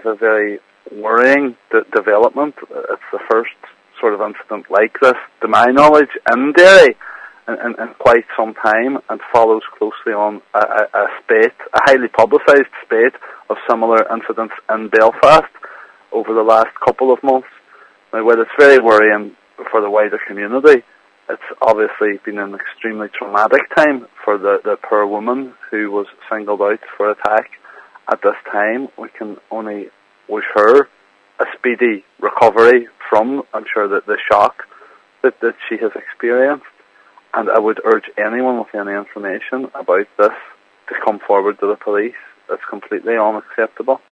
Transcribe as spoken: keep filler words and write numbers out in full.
a very worrying de- development. It's the first sort of incident like this, to my knowledge, in Derry in, in, in quite some time, and follows closely on a, a, a spate, a highly publicised spate of similar incidents in Belfast over the last couple of months. Now, while it's very worrying for the wider community, it's obviously been an extremely traumatic time for the, the poor woman who was singled out for attack. At this time, we can only wish her a speedy recovery from, I'm sure, that the shock that, that she has experienced. And I would urge anyone with any information about this to come forward to the police. It's completely unacceptable.